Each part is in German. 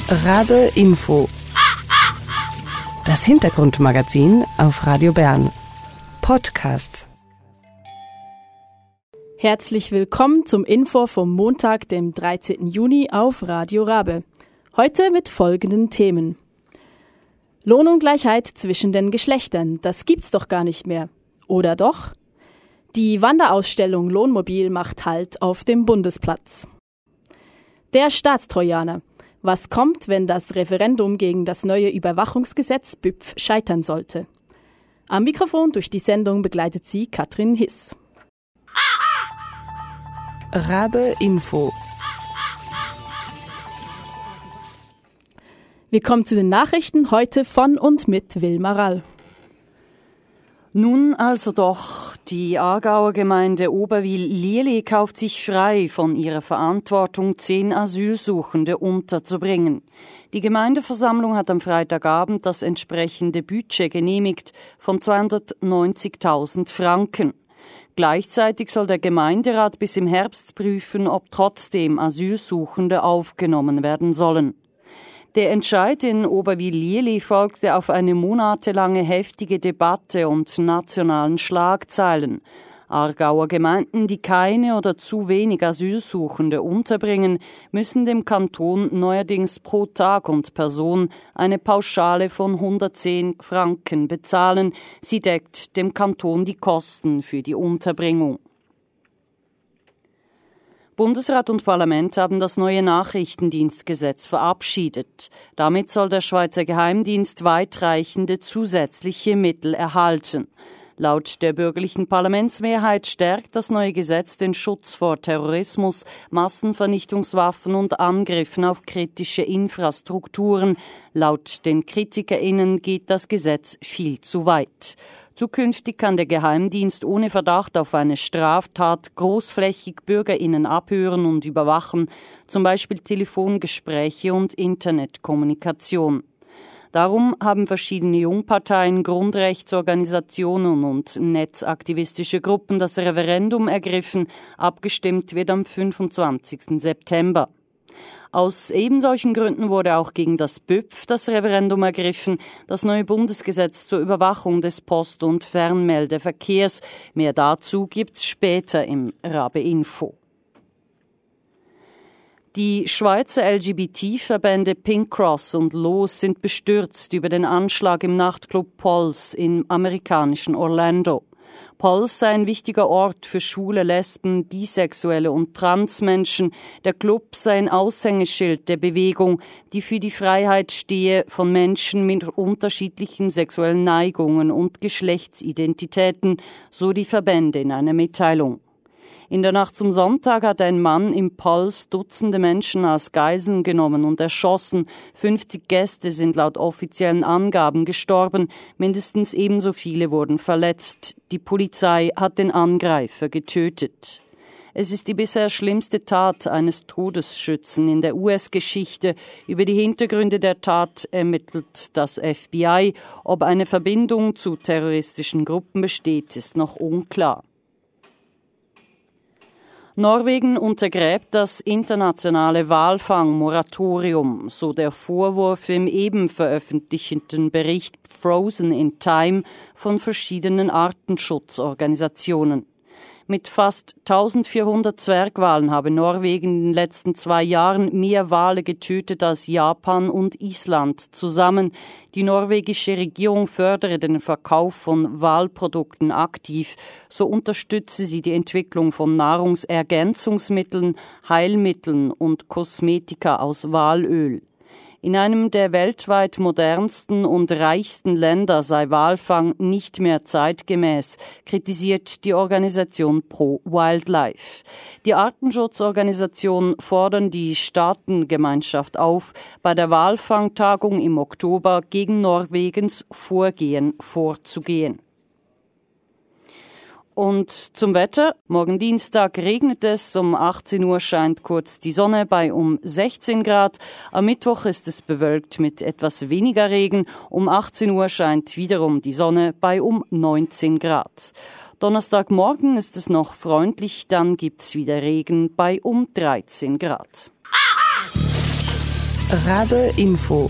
Rabe Info. Das Hintergrundmagazin auf Radio Bern. Podcast. Herzlich willkommen zum Info vom Montag, dem 13. Juni auf Radio Rabe. Heute mit folgenden Themen. Lohnungleichheit zwischen den Geschlechtern, das gibt's doch gar nicht mehr. Oder doch? Die Wanderausstellung Lohnmobil macht Halt auf dem Bundesplatz. Der Staatstrojaner. Was kommt, wenn das Referendum gegen das neue Überwachungsgesetz BÜPF scheitern sollte? Am Mikrofon durch die Sendung begleitet sie Katrin Hiss. Rabe Info. Wir kommen zu den Nachrichten heute von und mit Wilma Rall. Nun also doch, die Aargauer Gemeinde Oberwil-Lierli kauft sich frei von ihrer Verantwortung, 10 Asylsuchende unterzubringen. Die Gemeindeversammlung hat am Freitagabend das entsprechende Budget genehmigt von 290.000 Franken. Gleichzeitig soll der Gemeinderat bis im Herbst prüfen, ob trotzdem Asylsuchende aufgenommen werden sollen. Der Entscheid in Oberwil-Lierli folgte auf eine monatelange heftige Debatte und nationalen Schlagzeilen. Aargauer Gemeinden, die keine oder zu wenig Asylsuchende unterbringen, müssen dem Kanton neuerdings pro Tag und Person eine Pauschale von 110 Franken bezahlen. Sie deckt dem Kanton die Kosten für die Unterbringung. Bundesrat und Parlament haben das neue Nachrichtendienstgesetz verabschiedet. Damit soll der Schweizer Geheimdienst weitreichende zusätzliche Mittel erhalten. Laut der bürgerlichen Parlamentsmehrheit stärkt das neue Gesetz den Schutz vor Terrorismus, Massenvernichtungswaffen und Angriffen auf kritische Infrastrukturen. Laut den KritikerInnen geht das Gesetz viel zu weit. Zukünftig kann der Geheimdienst ohne Verdacht auf eine Straftat großflächig BürgerInnen abhören und überwachen, zum Beispiel Telefongespräche und Internetkommunikation. Darum haben verschiedene Jungparteien, Grundrechtsorganisationen und netzaktivistische Gruppen das Referendum ergriffen. Abgestimmt wird am 25. September. Aus ebensolchen Gründen wurde auch gegen das BÜPF das Referendum ergriffen, das neue Bundesgesetz zur Überwachung des Post- und Fernmeldeverkehrs. Mehr dazu gibt's später im Rabe Info. Die Schweizer LGBT-Verbände Pink Cross und LOS sind bestürzt über den Anschlag im Nachtclub Pulse im amerikanischen Orlando. Pulse sei ein wichtiger Ort für schwule, Lesben, Bisexuelle und Transmenschen. Der Club sei ein Aushängeschild der Bewegung, die für die Freiheit stehe von Menschen mit unterschiedlichen sexuellen Neigungen und Geschlechtsidentitäten, so die Verbände in einer Mitteilung. In der Nacht zum Sonntag hat ein Mann im Pulse Dutzende Menschen als Geiseln genommen und erschossen. 50 Gäste sind laut offiziellen Angaben gestorben. Mindestens ebenso viele wurden verletzt. Die Polizei hat den Angreifer getötet. Es ist die bisher schlimmste Tat eines Todesschützen in der US-Geschichte. Über die Hintergründe der Tat ermittelt das FBI. Ob eine Verbindung zu terroristischen Gruppen besteht, ist noch unklar. Norwegen untergräbt das internationale Walfangmoratorium, so der Vorwurf im eben veröffentlichten Bericht Frozen in Time von verschiedenen Artenschutzorganisationen. Mit fast 1400 Zwergwalen habe Norwegen in den letzten 2 Jahren mehr Wale getötet als Japan und Island zusammen. Die norwegische Regierung fördere den Verkauf von Walprodukten aktiv. So unterstütze sie die Entwicklung von Nahrungsergänzungsmitteln, Heilmitteln und Kosmetika aus Walöl. In einem der weltweit modernsten und reichsten Länder sei Walfang nicht mehr zeitgemäß, kritisiert die Organisation Pro Wildlife. Die Artenschutzorganisationen fordern die Staatengemeinschaft auf, bei der Walfangtagung im Oktober gegen Norwegens Vorgehen vorzugehen. Und zum Wetter. Morgen Dienstag regnet es, um 18 Uhr scheint kurz die Sonne bei um 16 Grad. Am Mittwoch ist es bewölkt mit etwas weniger Regen. Um 18 Uhr scheint wiederum die Sonne bei um 19 Grad. Donnerstagmorgen ist es noch freundlich, dann gibt's wieder Regen bei um 13 Grad. Rabe Info.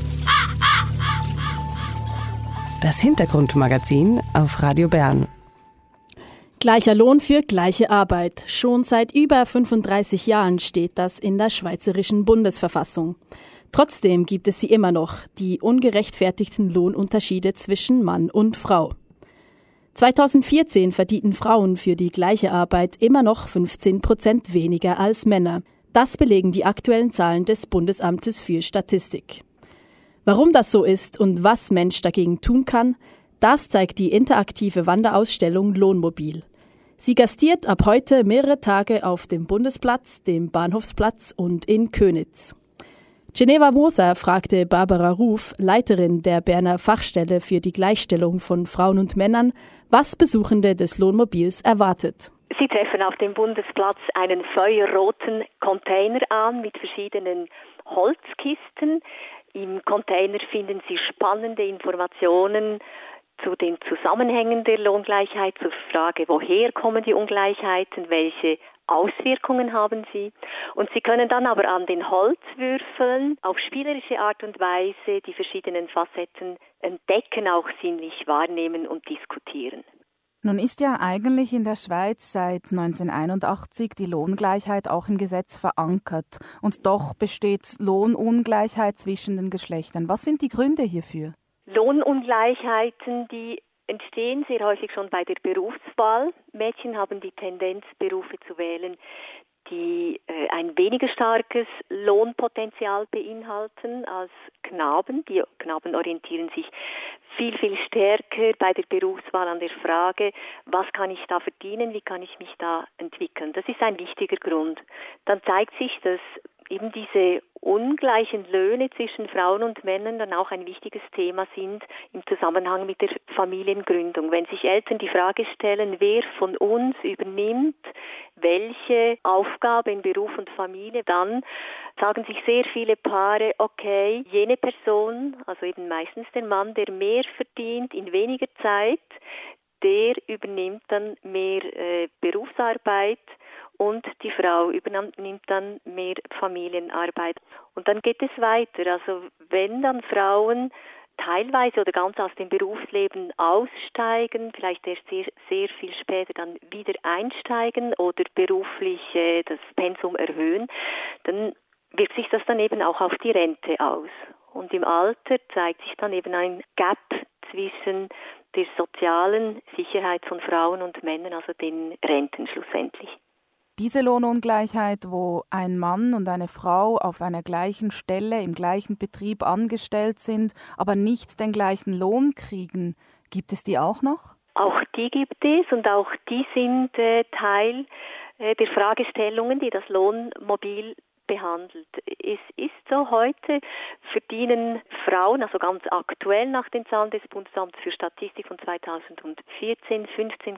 Das Hintergrundmagazin auf Radio Bern. Gleicher Lohn für gleiche Arbeit. Schon seit über 35 Jahren steht das in der Schweizerischen Bundesverfassung. Trotzdem gibt es sie immer noch, die ungerechtfertigten Lohnunterschiede zwischen Mann und Frau. 2014 verdienten Frauen für die gleiche Arbeit immer noch 15% weniger als Männer. Das belegen die aktuellen Zahlen des Bundesamtes für Statistik. Warum das so ist und was Mensch dagegen tun kann, das zeigt die interaktive Wanderausstellung Lohnmobil. Sie gastiert ab heute mehrere Tage auf dem Bundesplatz, dem Bahnhofsplatz und in Köniz. Geneva Moser fragte Barbara Ruf, Leiterin der Berner Fachstelle für die Gleichstellung von Frauen und Männern, was Besuchende des Lohnmobils erwartet. Sie treffen auf dem Bundesplatz einen feuerroten Container an mit verschiedenen Holzkisten. Im Container finden Sie spannende Informationen zu den Zusammenhängen der Lohngleichheit, zur Frage, woher kommen die Ungleichheiten, welche Auswirkungen haben sie. Und Sie können dann aber an den Holzwürfeln auf spielerische Art und Weise die verschiedenen Facetten entdecken, auch sinnlich wahrnehmen und diskutieren. Nun ist ja eigentlich in der Schweiz seit 1981 die Lohngleichheit auch im Gesetz verankert. Und doch besteht Lohnungleichheit zwischen den Geschlechtern. Was sind die Gründe hierfür? Lohnungleichheiten, die entstehen sehr häufig schon bei der Berufswahl. Mädchen haben die Tendenz, Berufe zu wählen, die ein weniger starkes Lohnpotenzial beinhalten als Knaben. Die Knaben orientieren sich viel, viel stärker bei der Berufswahl an der Frage, was kann ich da verdienen, wie kann ich mich da entwickeln. Das ist ein wichtiger Grund. Dann zeigt sich, dass eben diese ungleichen Löhne zwischen Frauen und Männern dann auch ein wichtiges Thema sind im Zusammenhang mit der Familiengründung. Wenn sich Eltern die Frage stellen, wer von uns übernimmt welche Aufgabe in Beruf und Familie, dann sagen sich sehr viele Paare, okay, jene Person, also eben meistens der Mann, der mehr verdient in weniger Zeit, der übernimmt dann mehr Berufsarbeit und die Frau übernimmt dann mehr Familienarbeit. Und dann geht es weiter. Also wenn dann Frauen teilweise oder ganz aus dem Berufsleben aussteigen, vielleicht erst sehr, sehr viel später dann wieder einsteigen oder beruflich das Pensum erhöhen, dann wirkt sich das dann eben auch auf die Rente aus. Und im Alter zeigt sich dann eben ein Gap zwischen der sozialen Sicherheit von Frauen und Männern, also den Renten schlussendlich. Diese Lohnungleichheit, wo ein Mann und eine Frau auf einer gleichen Stelle im gleichen Betrieb angestellt sind, aber nicht den gleichen Lohn kriegen, gibt es die auch noch? Auch die gibt es und auch die sind Teil der Fragestellungen, die das Lohnmobil behandelt. Es ist so, heute verdienen Frauen, also ganz aktuell nach den Zahlen des Bundesamts für Statistik von 2014,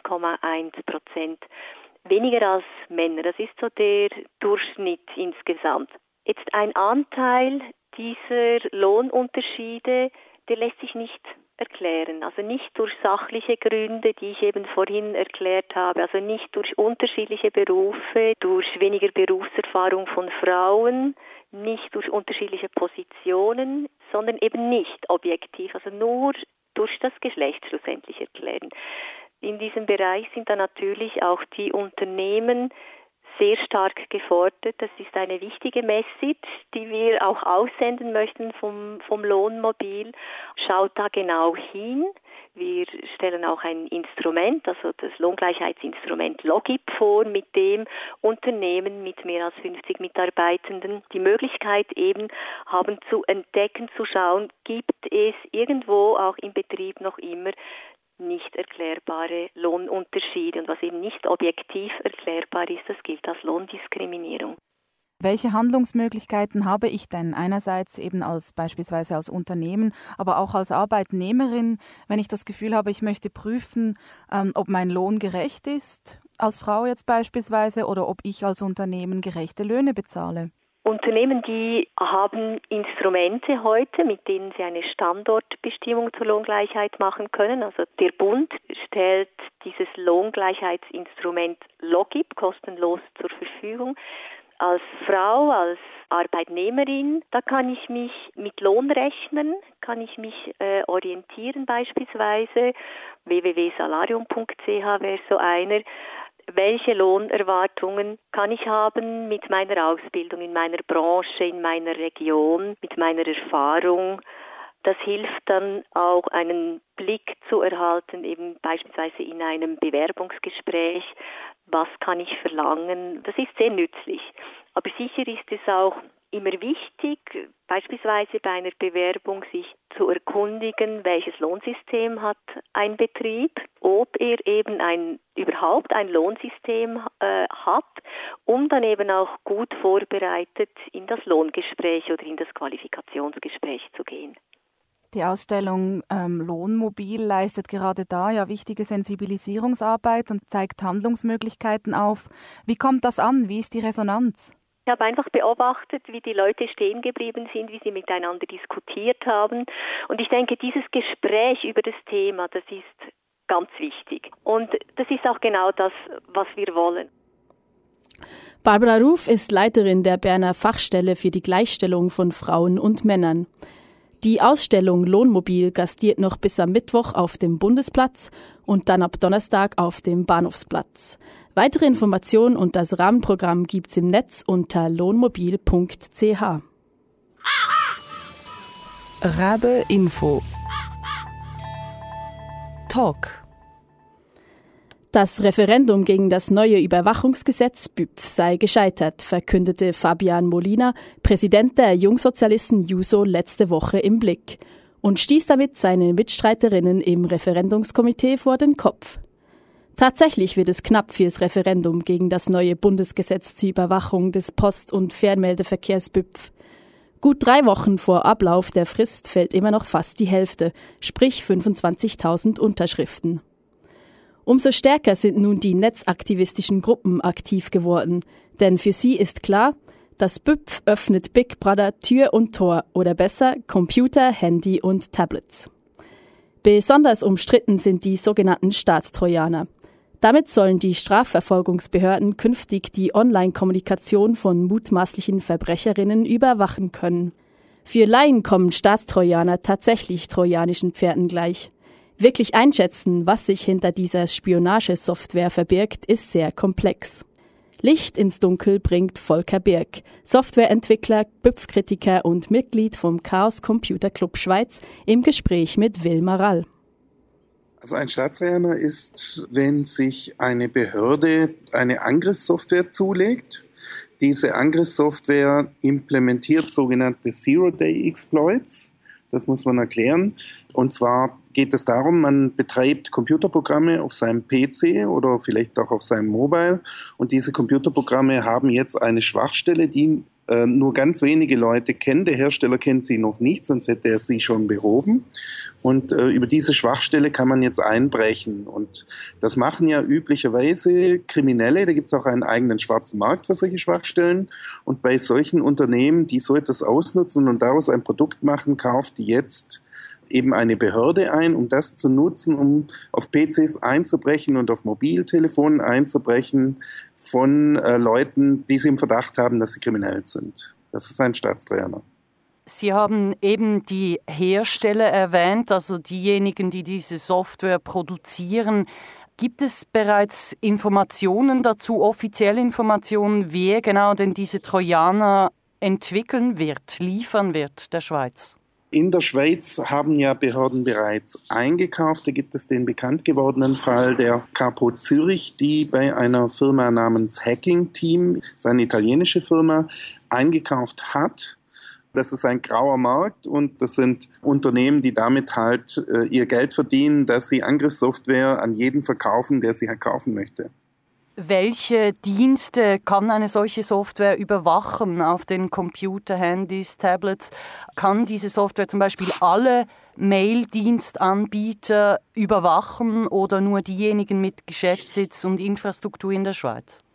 15,1% weniger als Männer. Das ist so der Durchschnitt insgesamt. Jetzt ein Anteil dieser Lohnunterschiede, der lässt sich nicht erklären. Also nicht durch sachliche Gründe, die ich eben vorhin erklärt habe. Also nicht durch unterschiedliche Berufe, durch weniger Berufserfahrung von Frauen, nicht durch unterschiedliche Positionen, sondern eben nicht objektiv, also nur durch das Geschlecht schlussendlich erklären. In diesem Bereich sind dann natürlich auch die Unternehmen sehr stark gefordert. Das ist eine wichtige Message, die wir auch aussenden möchten vom Lohnmobil. Schaut da genau hin. Wir stellen auch ein Instrument, also das Lohngleichheitsinstrument LOGIP vor, mit dem Unternehmen mit mehr als 50 Mitarbeitenden die Möglichkeit eben haben zu entdecken, zu schauen, gibt es irgendwo auch im Betrieb noch immer nicht erklärbare Lohnunterschiede. Und was eben nicht objektiv erklärbar ist, das gilt als Lohndiskriminierung. Welche Handlungsmöglichkeiten habe ich denn einerseits eben beispielsweise als Unternehmen, aber auch als Arbeitnehmerin, wenn ich das Gefühl habe, ich möchte prüfen, ob mein Lohn gerecht ist, als Frau jetzt beispielsweise, oder ob ich als Unternehmen gerechte Löhne bezahle? Unternehmen, die haben Instrumente heute, mit denen sie eine Standortbestimmung zur Lohngleichheit machen können. Also der Bund stellt dieses Lohngleichheitsinstrument LOGIP kostenlos zur Verfügung. als Frau, als Arbeitnehmerin, da kann ich mich mit Lohnrechnern, orientieren beispielsweise. www.salarium.ch wäre so einer. Welche Lohnerwartungen kann ich haben mit meiner Ausbildung, in meiner Branche, in meiner Region, mit meiner Erfahrung? Das hilft dann auch, einen Blick zu erhalten, eben beispielsweise in einem Bewerbungsgespräch. Was kann ich verlangen? Das ist sehr nützlich. Aber sicher ist es auch immer wichtig, beispielsweise bei einer Bewerbung sich zu erkundigen, welches Lohnsystem hat ein Betrieb, ob er eben überhaupt ein Lohnsystem hat, um dann eben auch gut vorbereitet in das Lohngespräch oder in das Qualifikationsgespräch zu gehen. Die Ausstellung Lohnmobil leistet gerade da ja wichtige Sensibilisierungsarbeit und zeigt Handlungsmöglichkeiten auf. Wie kommt das an? Wie ist die Resonanz? Ich habe einfach beobachtet, wie die Leute stehen geblieben sind, wie sie miteinander diskutiert haben. Und ich denke, dieses Gespräch über das Thema, das ist ganz wichtig. Und das ist auch genau das, was wir wollen. Barbara Ruf ist Leiterin der Berner Fachstelle für die Gleichstellung von Frauen und Männern. Die Ausstellung Lohnmobil gastiert noch bis am Mittwoch auf dem Bundesplatz und dann ab Donnerstag auf dem Bahnhofsplatz. Weitere Informationen und das Rahmenprogramm gibt's im Netz unter lohnmobil.ch. Rabe Info Talk. Das Referendum gegen das neue Überwachungsgesetz BÜPF sei gescheitert, verkündete Fabian Molina, Präsident der Jungsozialisten JUSO, letzte Woche im Blick und stieß damit seine Mitstreiterinnen im Referendumskomitee vor den Kopf. Tatsächlich wird es knapp fürs Referendum gegen das neue Bundesgesetz zur Überwachung des Post- und Fernmeldeverkehrs BÜPF. Gut 3 Wochen vor Ablauf der Frist fällt immer noch fast die Hälfte, sprich 25.000 Unterschriften. Umso stärker sind nun die netzaktivistischen Gruppen aktiv geworden, denn für sie ist klar, das BÜPF öffnet Big Brother Tür und Tor oder besser Computer, Handy und Tablets. Besonders umstritten sind die sogenannten Staatstrojaner. Damit sollen die Strafverfolgungsbehörden künftig die Online-Kommunikation von mutmaßlichen Verbrecherinnen überwachen können. Für Laien kommen Staatstrojaner tatsächlich trojanischen Pferden gleich. Wirklich einschätzen, was sich hinter dieser Spionagesoftware verbirgt, ist sehr komplex. Licht ins Dunkel bringt Volker Birk, Softwareentwickler, BÜPF-Kritiker und Mitglied vom Chaos Computer Club Schweiz, im Gespräch mit Wilma Rall. Also ein Staatstrojaner ist, wenn sich eine Behörde eine Angriffssoftware zulegt. Diese Angriffssoftware implementiert sogenannte Zero-Day-Exploits. Das muss man erklären. Und zwar geht es darum, man betreibt Computerprogramme auf seinem PC oder vielleicht auch auf seinem Mobile. Und diese Computerprogramme haben jetzt eine Schwachstelle, die nur ganz wenige Leute kennen. Der Hersteller kennt sie noch nicht, sonst hätte er sie schon behoben. Und über diese Schwachstelle kann man jetzt einbrechen. Und das machen ja üblicherweise Kriminelle. Da gibt es auch einen eigenen schwarzen Markt für solche Schwachstellen. Und bei solchen Unternehmen, die so etwas ausnutzen und daraus ein Produkt machen, kauft die jetzt eben eine Behörde ein, um das zu nutzen, um auf PCs einzubrechen und auf Mobiltelefonen einzubrechen von Leuten, die sie im Verdacht haben, dass sie kriminell sind. Das ist ein Staatstrojaner. Sie haben eben die Hersteller erwähnt, also diejenigen, die diese Software produzieren. Gibt es bereits Informationen dazu, offizielle Informationen, wer genau denn diese Trojaner entwickeln wird, liefern wird der Schweiz? In der Schweiz haben ja Behörden bereits eingekauft. Da gibt es den bekannt gewordenen Fall der Capo Zürich, die bei einer Firma namens Hacking Team, das ist eine italienische Firma, eingekauft hat. Das ist ein grauer Markt und das sind Unternehmen, die damit halt ihr Geld verdienen, dass sie Angriffssoftware an jeden verkaufen, der sie halt kaufen möchte. Welche Dienste kann eine solche Software überwachen auf den Computer, Handys, Tablets? Kann diese Software zum Beispiel alle Mail-Dienstanbieter überwachen oder nur diejenigen mit Geschäftssitz und Infrastruktur in der Schweiz?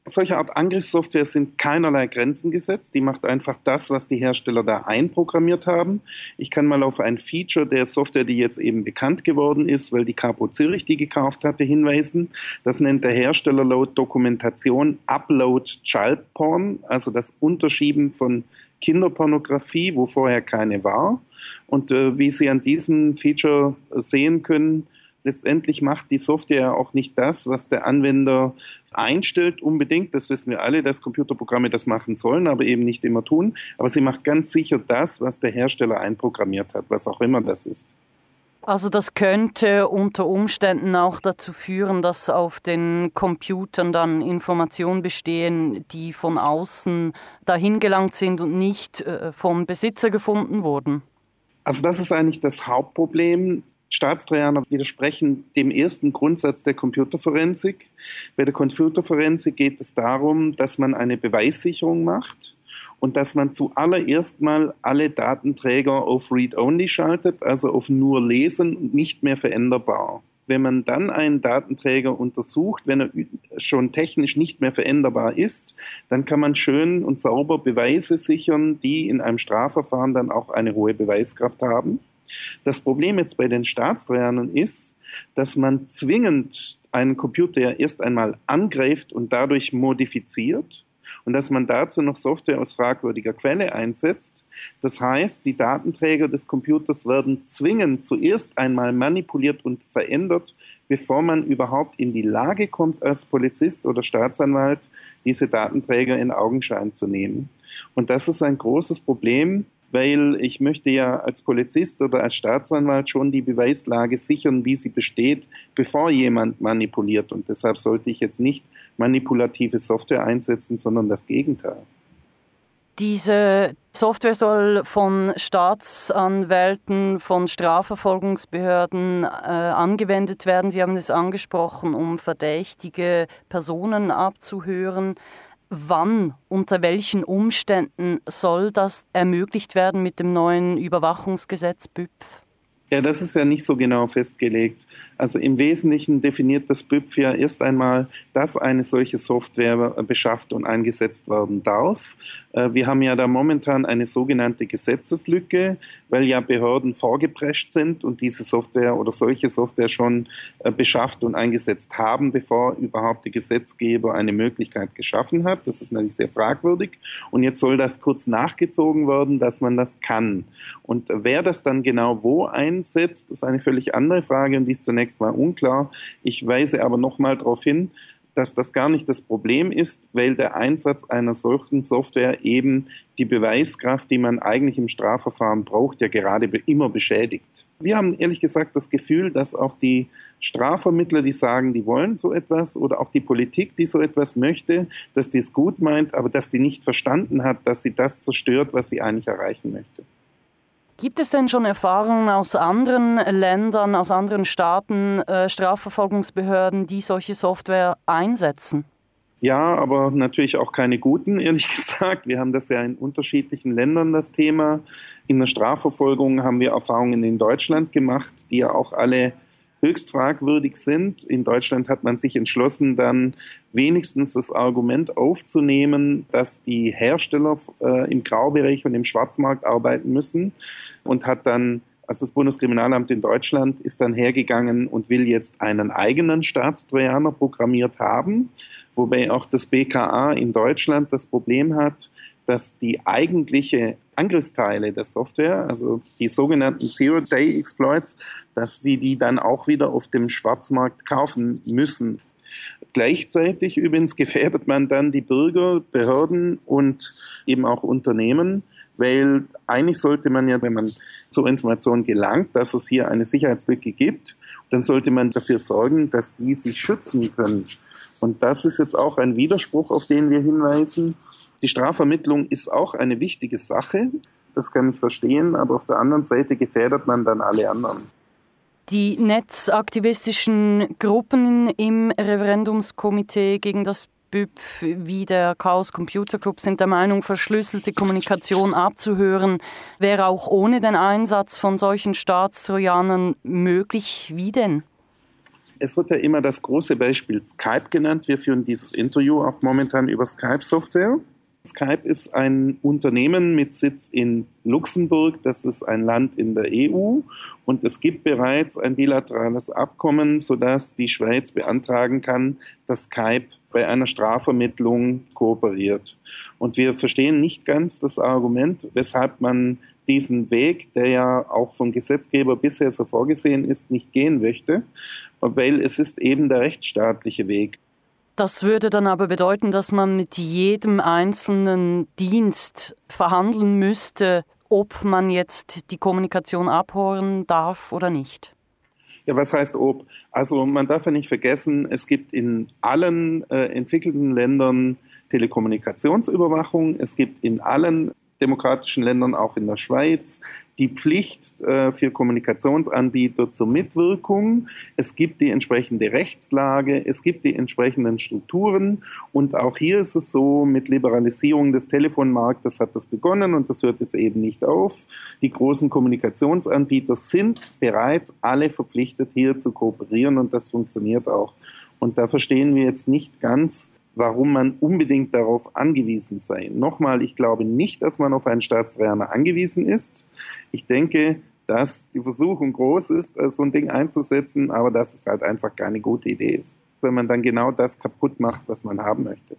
Solche Art Angriffssoftware sind keinerlei Grenzen gesetzt. Die macht einfach das, was die Hersteller da einprogrammiert haben. Ich kann mal auf ein Feature der Software, die jetzt eben bekannt geworden ist, weil die Capo Zürich die gekauft hatte, hinweisen. Das nennt der Hersteller laut Dokumentation Upload Child Porn, also das Unterschieben von Kinderpornografie, wo vorher keine war. Und wie Sie an diesem Feature sehen können, letztendlich macht die Software auch nicht das, was der Anwender einstellt unbedingt. Das wissen wir alle, dass Computerprogramme das machen sollen, aber eben nicht immer tun. Aber sie macht ganz sicher das, was der Hersteller einprogrammiert hat, was auch immer das ist. Also das könnte unter Umständen auch dazu führen, dass auf den Computern dann Informationen bestehen, die von außen dahin gelangt sind und nicht vom Besitzer gefunden wurden. Also das ist eigentlich das Hauptproblem. Staatstrojaner widersprechen dem ersten Grundsatz der Computerforensik. Bei der Computerforensik geht es darum, dass man eine Beweissicherung macht und dass man zuallererst mal alle Datenträger auf Read-Only schaltet, also auf nur lesen und nicht mehr veränderbar. Wenn man dann einen Datenträger untersucht, wenn er schon technisch nicht mehr veränderbar ist, dann kann man schön und sauber Beweise sichern, die in einem Strafverfahren dann auch eine hohe Beweiskraft haben. Das Problem jetzt bei den Staatstrojanern ist, dass man zwingend einen Computer ja erst einmal angreift und dadurch modifiziert und dass man dazu noch Software aus fragwürdiger Quelle einsetzt. Das heißt, die Datenträger des Computers werden zwingend zuerst einmal manipuliert und verändert, bevor man überhaupt in die Lage kommt, als Polizist oder Staatsanwalt diese Datenträger in Augenschein zu nehmen. Und das ist ein großes Problem, weil ich möchte ja als Polizist oder als Staatsanwalt schon die Beweislage sichern, wie sie besteht, bevor jemand manipuliert. Und deshalb sollte ich jetzt nicht manipulative Software einsetzen, sondern das Gegenteil. Diese Software soll von Staatsanwälten, von Strafverfolgungsbehörden angewendet werden. Sie haben es angesprochen, um verdächtige Personen abzuhören. Wann, unter welchen Umständen soll das ermöglicht werden mit dem neuen Überwachungsgesetz BÜPF? Ja, das ist ja nicht so genau festgelegt. Also im Wesentlichen definiert das BÜPF ja erst einmal, dass eine solche Software beschafft und eingesetzt werden darf. Wir haben ja da momentan eine sogenannte Gesetzeslücke, weil ja Behörden vorgeprescht sind und diese Software oder solche Software schon beschafft und eingesetzt haben, bevor überhaupt der Gesetzgeber eine Möglichkeit geschaffen hat. Das ist natürlich sehr fragwürdig. Und jetzt soll das kurz nachgezogen werden, dass man das kann. Und wer das dann genau wo einsetzt, ist eine völlig andere Frage und die ist zunächst mal unklar. Ich weise aber nochmal darauf hin, dass das gar nicht das Problem ist, weil der Einsatz einer solchen Software eben die Beweiskraft, die man eigentlich im Strafverfahren braucht, ja gerade immer beschädigt. Wir haben ehrlich gesagt das Gefühl, dass auch die Strafvermittler, die sagen, die wollen so etwas, oder auch die Politik, die so etwas möchte, dass die es gut meint, aber dass die nicht verstanden hat, dass sie das zerstört, was sie eigentlich erreichen möchte. Gibt es denn schon Erfahrungen aus anderen Ländern, aus anderen Staaten, Strafverfolgungsbehörden, die solche Software einsetzen? Ja, aber natürlich auch keine guten, ehrlich gesagt. Wir haben das ja in unterschiedlichen Ländern, das Thema. In der Strafverfolgung haben wir Erfahrungen in Deutschland gemacht, die ja auch alle höchst fragwürdig sind. In Deutschland hat man sich entschlossen, dann wenigstens das Argument aufzunehmen, dass die Hersteller im Graubereich und im Schwarzmarkt arbeiten müssen und hat dann, also das Bundeskriminalamt in Deutschland ist dann hergegangen und will jetzt einen eigenen Staatstrojaner programmiert haben, wobei auch das BKA in Deutschland das Problem hat, dass die eigentliche Angriffsteile der Software, also die sogenannten Zero-Day-Exploits, dass sie die dann auch wieder auf dem Schwarzmarkt kaufen müssen. Gleichzeitig übrigens gefährdet man dann die Bürger, Behörden und eben auch Unternehmen, weil eigentlich sollte man ja, wenn man zur Information gelangt, dass es hier eine Sicherheitslücke gibt, dann sollte man dafür sorgen, dass die sich schützen können. Und das ist jetzt auch ein Widerspruch, auf den wir hinweisen. Die Strafvermittlung ist auch eine wichtige Sache, das kann ich verstehen, aber auf der anderen Seite gefährdet man dann alle anderen. Die netzaktivistischen Gruppen im Referendumskomitee gegen das BÜPF wie der Chaos Computer Club sind der Meinung, verschlüsselte Kommunikation abzuhören wäre auch ohne den Einsatz von solchen Staatstrojanern möglich. Wie denn? Es wird ja immer das große Beispiel Skype genannt. Wir führen dieses Interview auch momentan über Skype-Software. Skype ist ein Unternehmen mit Sitz in Luxemburg. Das ist ein Land in der EU. Und es gibt bereits ein bilaterales Abkommen, sodass die Schweiz beantragen kann, dass Skype bei einer Strafvermittlung kooperiert. Und wir verstehen nicht ganz das Argument, weshalb man diesen Weg, der ja auch vom Gesetzgeber bisher so vorgesehen ist, nicht gehen möchte, weil es ist eben der rechtsstaatliche Weg. Das würde dann aber bedeuten, dass man mit jedem einzelnen Dienst verhandeln müsste, ob man jetzt die Kommunikation abhören darf oder nicht. Ja, was heißt ob? Also man darf ja nicht vergessen, es gibt in allen entwickelten Ländern Telekommunikationsüberwachung. Es gibt in allen demokratischen Ländern, auch in der Schweiz, die Pflicht für Kommunikationsanbieter zur Mitwirkung. Es gibt die entsprechende Rechtslage, es gibt die entsprechenden Strukturen und auch hier ist es so, mit Liberalisierung des Telefonmarktes hat das begonnen und das hört jetzt eben nicht auf. Die großen Kommunikationsanbieter sind bereits alle verpflichtet, hier zu kooperieren und das funktioniert auch. Und da verstehen wir jetzt nicht ganz, warum man unbedingt darauf angewiesen sei. Nochmal, ich glaube nicht, dass man auf einen Staatstrojaner angewiesen ist. Ich denke, dass die Versuchung groß ist, so ein Ding einzusetzen, aber dass es halt einfach keine gute Idee ist, wenn man dann genau das kaputt macht, was man haben möchte.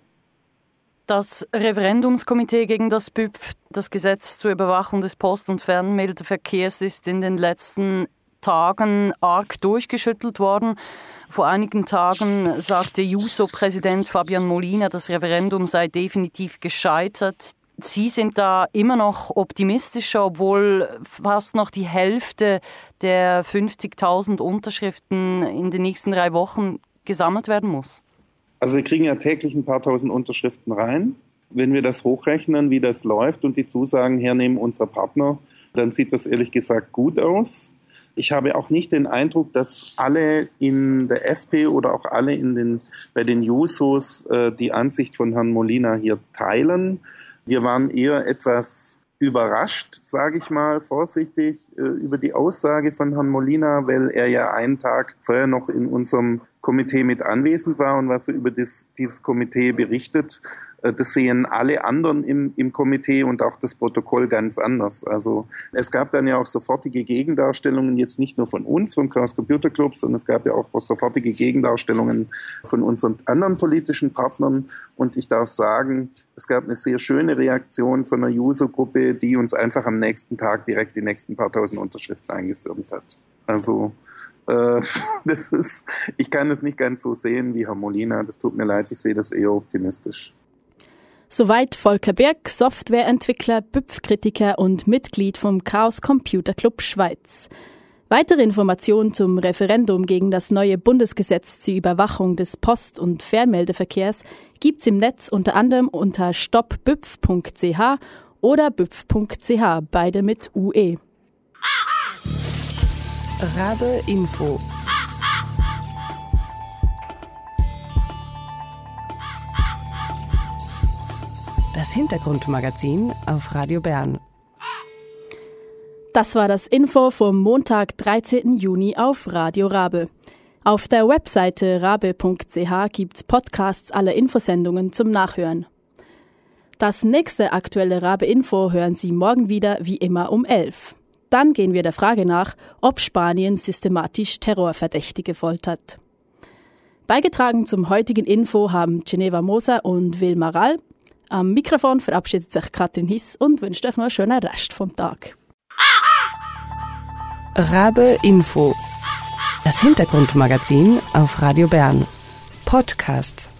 Das Referendumskomitee gegen das BÜV, das Gesetz zur Überwachung des Post- und Fernmeldeverkehrs, ist in den letzten Tagen arg durchgeschüttelt worden. Vor einigen Tagen sagte JUSO-Präsident Fabian Molina, das Referendum sei definitiv gescheitert. Sie sind da immer noch optimistischer, obwohl fast noch die Hälfte der 50.000 Unterschriften in den nächsten 3 Wochen gesammelt werden muss. Also wir kriegen ja täglich ein paar tausend Unterschriften rein. Wenn wir das hochrechnen, wie das läuft und die Zusagen hernehmen unserer Partner, dann sieht das ehrlich gesagt gut aus. Ich habe auch nicht den Eindruck, dass alle in der SP oder auch alle bei den Jusos die Ansicht von Herrn Molina hier teilen. Wir waren eher etwas überrascht, sage ich mal vorsichtig, über die Aussage von Herrn Molina, weil er ja einen Tag vorher noch in unserem Komitee mit anwesend war und was er über dieses Komitee berichtet, das sehen alle anderen im Komitee und auch das Protokoll ganz anders. Also es gab dann ja auch sofortige Gegendarstellungen, jetzt nicht nur von uns, vom Chaos Computer Club, sondern es gab ja auch sofortige Gegendarstellungen von unseren anderen politischen Partnern. Und ich darf sagen, es gab eine sehr schöne Reaktion von einer User-Gruppe, die uns einfach am nächsten Tag direkt die nächsten paar tausend Unterschriften eingesirmt hat. Also ich kann es nicht ganz so sehen wie Herr Molina. Das tut mir leid, ich sehe das eher optimistisch. Soweit Volker Berg, Softwareentwickler, BÜPF-Kritiker und Mitglied vom Chaos Computer Club Schweiz. Weitere Informationen zum Referendum gegen das neue Bundesgesetz zur Überwachung des Post- und Fernmeldeverkehrs gibt's im Netz unter anderem unter stoppbüpf.ch oder büpf.ch, beide mit UE. Rabe Info. Das Hintergrundmagazin auf Radio Bern. Das war das Info vom Montag, 13. Juni auf Radio Rabe. Auf der Webseite rabe.ch gibt's Podcasts aller Infosendungen zum Nachhören. Das nächste aktuelle Rabe-Info hören Sie morgen wieder, wie immer um 11. Dann gehen wir der Frage nach, ob Spanien systematisch Terrorverdächtige foltert. Beigetragen zum heutigen Info haben Geneva Moser und Will Maral. Am Mikrofon verabschiedet sich Katrin Hiss und wünscht euch noch einen schönen Rest vom Tag. Rabe Info. Das Hintergrundmagazin auf Radio Bern. Podcasts.